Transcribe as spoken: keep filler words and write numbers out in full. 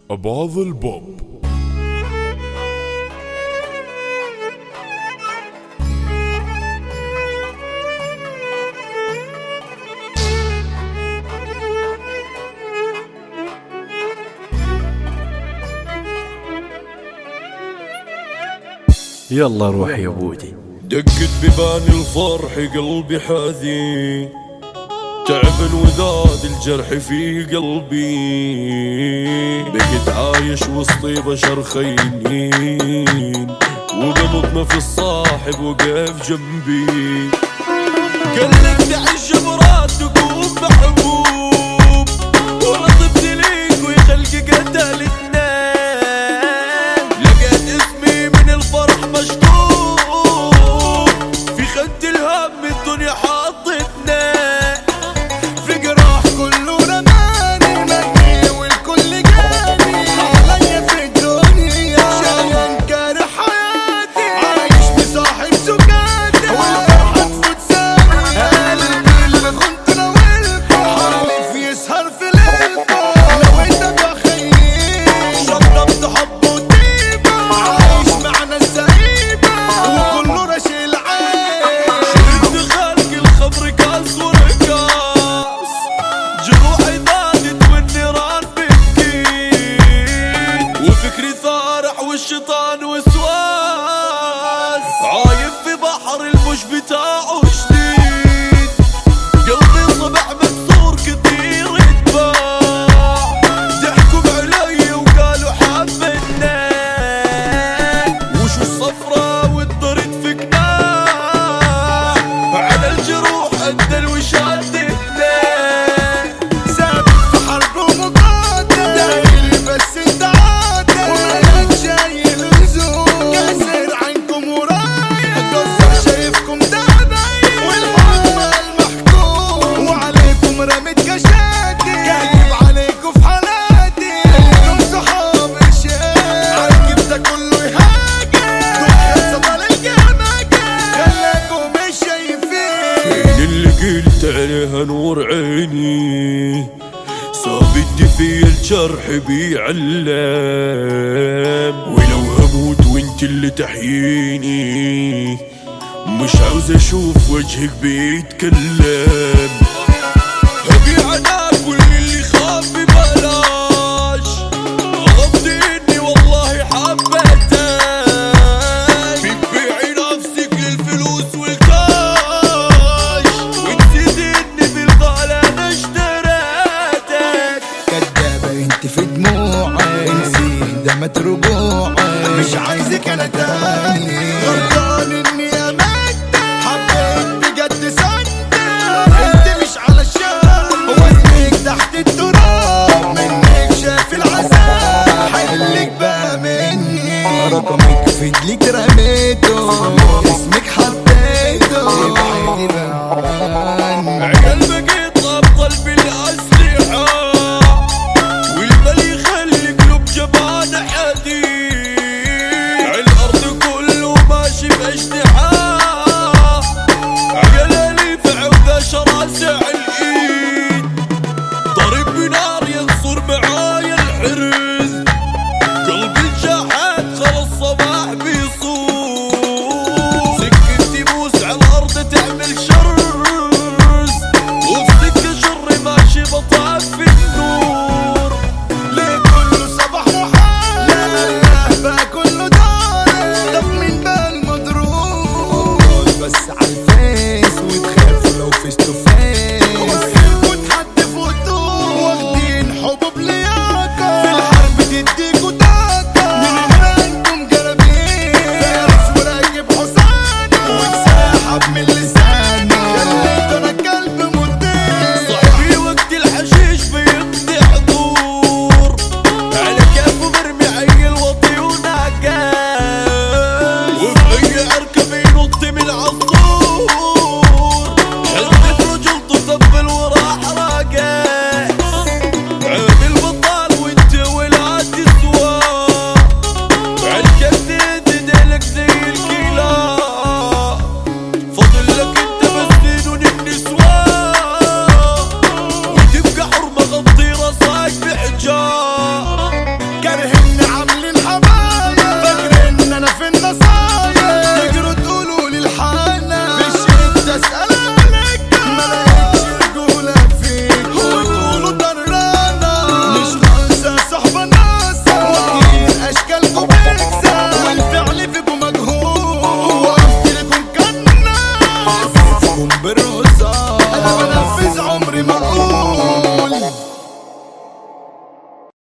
أباظ البوب. يلا روح يا بودي. دقت ببان الفرح قلبي حزين، تعب وذاد الجرح في قلبي، بقيت عايش وسطي بشر خاينين، وقلبنا في الصاحب وقف جنبي. قالك تعيش برات تقوم محبوب، ورضبت ليك وخلقي قتل اثنين، لقيت اسمي من الفرح مشطوب، في خد الهم الدنيا حاطتنا، في جراح كله رماني مني والكل جاني، عليا في الدنيا شايل كاره حياتي، عايش بصاحب زكاتي والفرحة تفوت ثاني، قلبي اللي كنت ناويلكم حالف يسهر في ليلكم، لو انت بخيل شطبت حب وطيبة، عايش معنا الزهيبة وكله رشيل عين، شربت خلق الخمر كاس ورقاص، جروحي ضادت والنيران بتكيد، وفكري ثارح والشيطان وسواس، عايم في بحر المش بتاعه جديد، قلبي صبح مكسور كتير اتباع، ضحكوا علي وقالوا حبتنا، وشو الصفرة والضرد في قناع، على الجروح ادل وشدتنا، ثابت في حرب ومقاتل، داير بس انت عاتل، ومالك شايل لزوم، كاسر عنكم ورايا، قصر شايفكم دعبايا، والحق المحكوم، وعليكم رميت كشاتي، كاتب عليكم في حالاتي، انتم صحاب الشيء، عالكب ده كله يهاجم، دول صبال الجماجم، خلاكم مش شايفين اللي قلت عليها نور عيني، صابت في الجرح بيعلم، ولو هموت وانت اللي تحييني، مش عاوز اشوف وجهك بيتكلم، ابيع انا كل اللي خاف ببلاش، غلطت اني والله حبيتك، بتبيعي نفسك للفلوس والكاش، ونسيت اني بالغالي انا اشتريتك، كدابة انت في دموعي، نسيت دمت رجوعي، مش عايزك انا تاني،